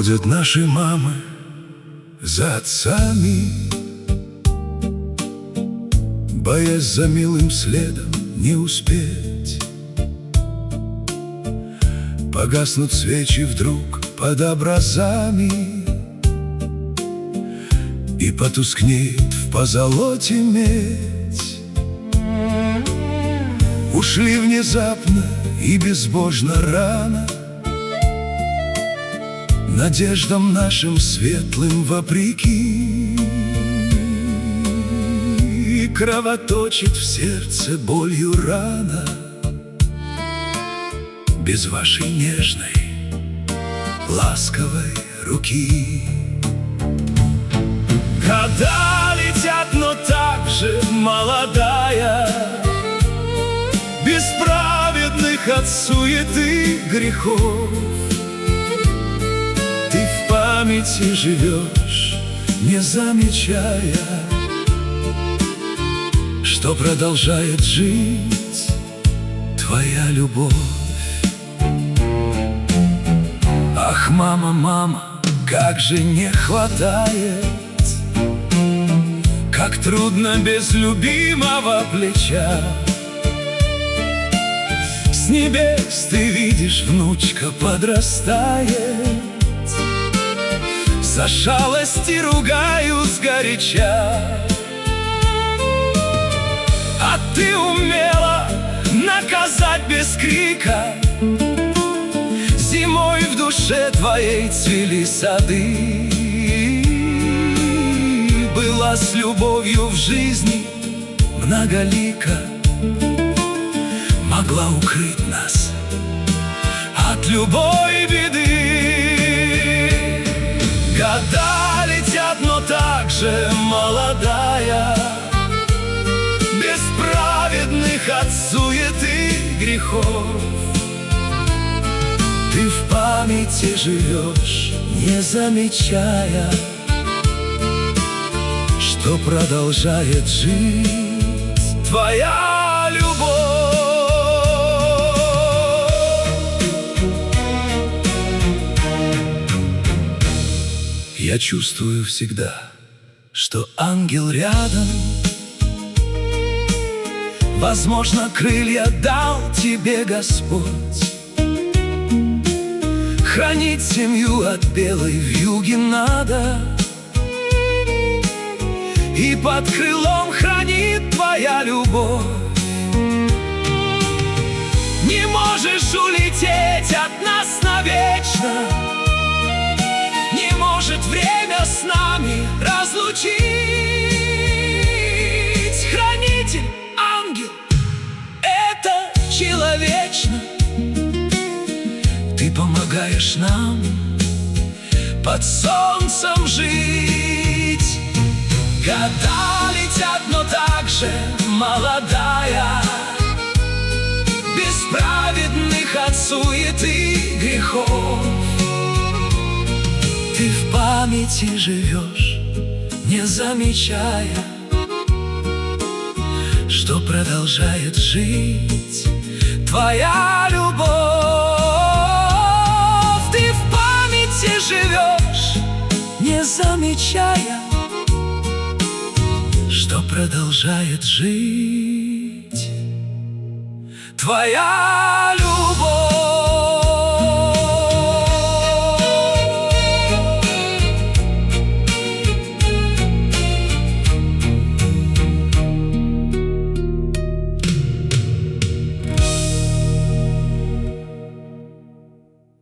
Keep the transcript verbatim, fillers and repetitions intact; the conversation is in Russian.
Ходят наши мамы за отцами, боясь за милым следом не успеть. Погаснут свечи вдруг под образами, и потускнеет в позолоте медь. Ушли внезапно и безбожно рано, надеждам нашим светлым вопреки. И кровоточит в сердце болью рана без вашей нежной, ласковой руки. Года летят, но так же молодая, без праведных от суеты грехов. Ты в памяти живешь, не замечая, что продолжает жить твоя любовь. Ах, мама, мама, как же не хватает, как трудно без любимого плеча. С небес ты видишь, внучка подрастает, за шалости ругаю сгоряча. А ты умела наказать без крика, зимой в душе твоей цвели сады. Была с любовью в жизни многолика, могла укрыть нас от любой беды. Года летят, но так же молодая, без праведных от суеты грехов. Ты в памяти живешь, не замечая, что продолжает жить твоя любовь. Я чувствую всегда, что ангел рядом. Возможно, крылья дал тебе Господь, хранить семью от белой вьюги надо, и под крылом хранит твоя любовь. Не можешь улететь от нас навечно, не может время с нами разлучить. Хранитель, ангел, это человечно. Ты помогаешь нам под солнцем жить. Года летят, но так же молодая, без праведных от суеты грехов. Ты в памяти живешь, не замечая, что продолжает жить твоя любовь. Ты в памяти живешь, не замечая, что продолжает жить твоя любовь.